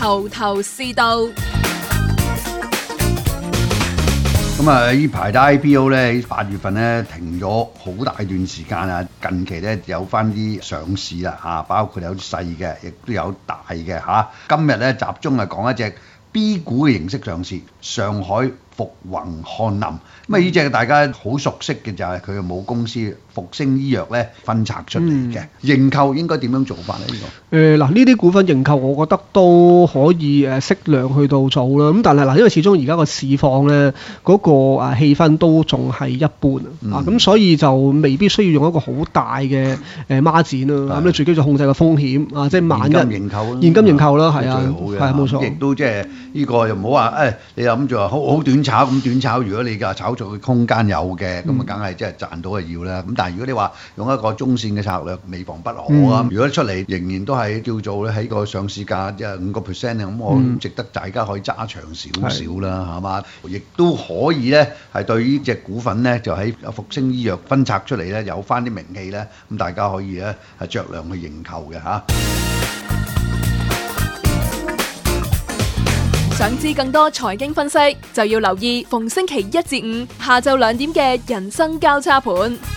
頭頭是道。 咁啊，呢排嘅 IPO 咧喺8月份咧停咗好大段時間啊，近期咧有翻啲上市啦嚇，包括有啲細嘅，亦都有大嘅嚇。今日咧集中係講一隻 B 股嘅形式上市，上海復宏翰林。咁啊，呢隻大家好熟悉嘅就係佢嘅母公司復星醫藥咧分拆出嚟嘅。認購應該點樣做法咧？呢個嗱，呢啲股份認購，我覺得都可以適量去到做啦。咁但係嗱，因為始終而家個市況咧，嗰個氣氛都仲係一般啊，咁所以就未必需要用一個好大嘅孖展啦。咁你最緊要控制個風險啊，即係萬一現金認購啦， 現金認購啦，係啊， 最好嘅， 係冇錯。 亦都即係呢個又唔好話你諗住話好短炒咁短炒，如果你嘅炒作嘅空間有嘅，咁啊梗係即係賺到係要啦。咁但係如果你話用一個中線嘅策略，未防不可啊。如果出嚟仍然都係叫做咧喺個上市價即係5%咁，我值得大家可以揸長少少啦，係嘛？亦都可以咧係對呢隻股份咧就喺復星醫藥分拆出嚟咧有翻啲名氣咧，咁大家可以咧係酌量去認購嘅嚇。 想知更多財經分析，就要留意逢星期1至5下晝2點嘅人生交叉盤。